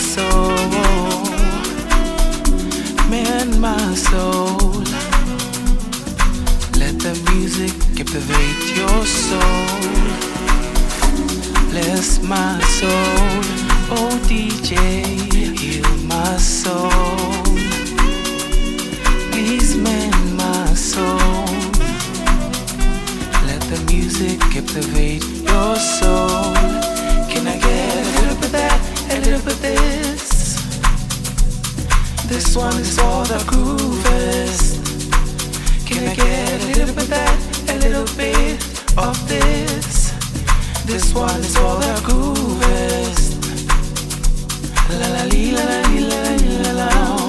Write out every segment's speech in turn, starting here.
soul, man, my soul. Let the music captivate your soul. Bless my soul, oh DJ, heal my soul. Please mend my soul. Let the music captivate your soul. Can I get a little bit of that, a little bit of this? This one is for the groovers. Can I get a little bit of that, a little bit of this? This one is for the groovers. La la li la la li la la la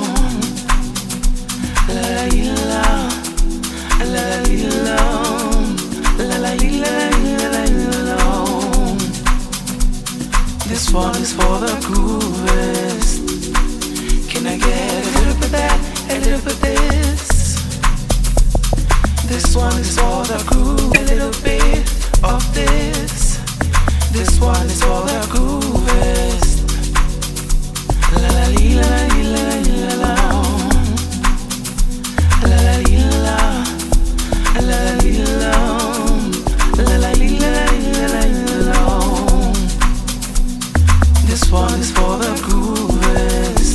la la li la la la li la la la li la la la. This one is for the groovers. Can I get a little bit of that, a little bit of this? This one is for the groove, a little bit of this. This one is for the groovers. La la li la la li la la la la la li la la la li la la la li la la la. This one is for the groovers.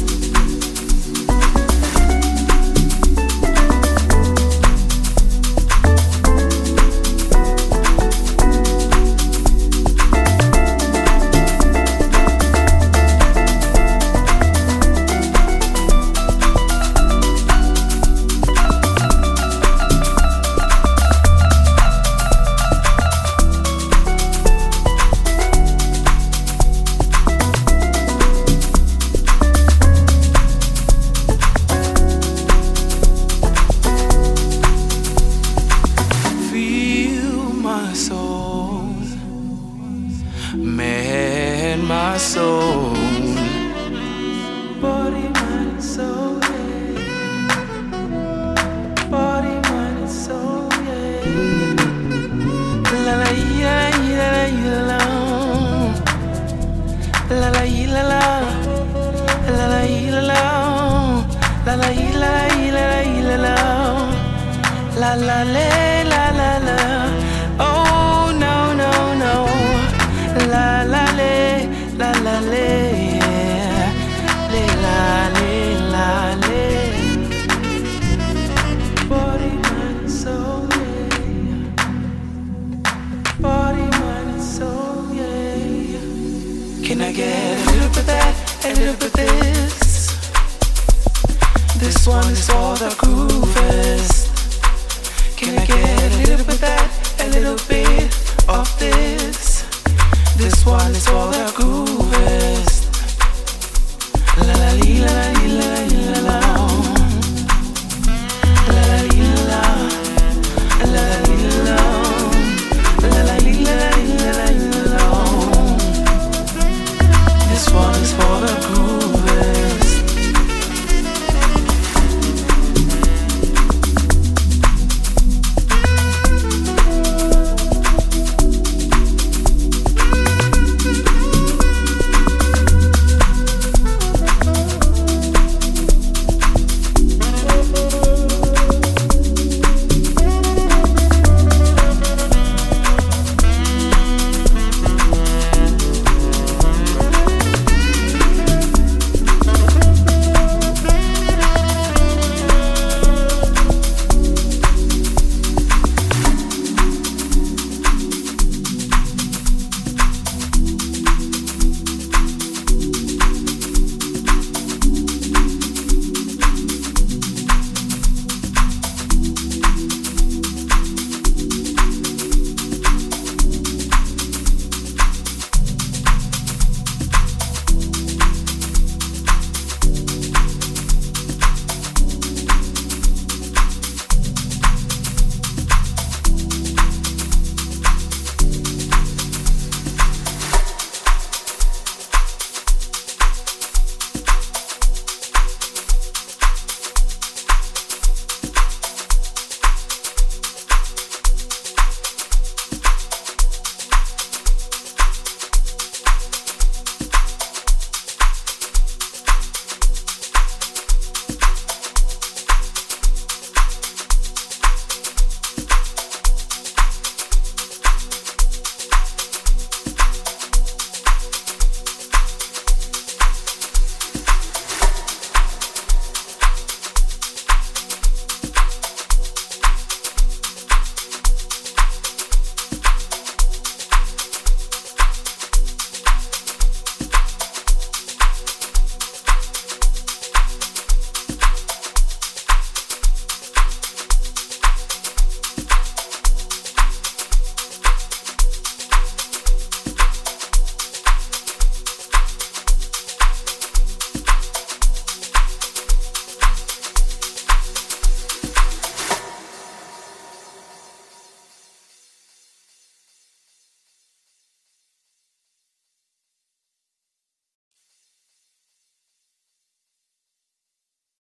Man, my soul, body, mind, and soul, yeah. Body, mind, and soul, yeah. La la la la la la la la la la la la la la la la la la. Oh no no no. La la le, la la le, yeah. Le la le, la le. Body, mind, and soul, yeah. Body, mind, and soul, yeah. Can I get a little bit of that, a little bit of this? This one is for the groovers. Can I get a little bit of that, a little bit of this? This one is for the groovers.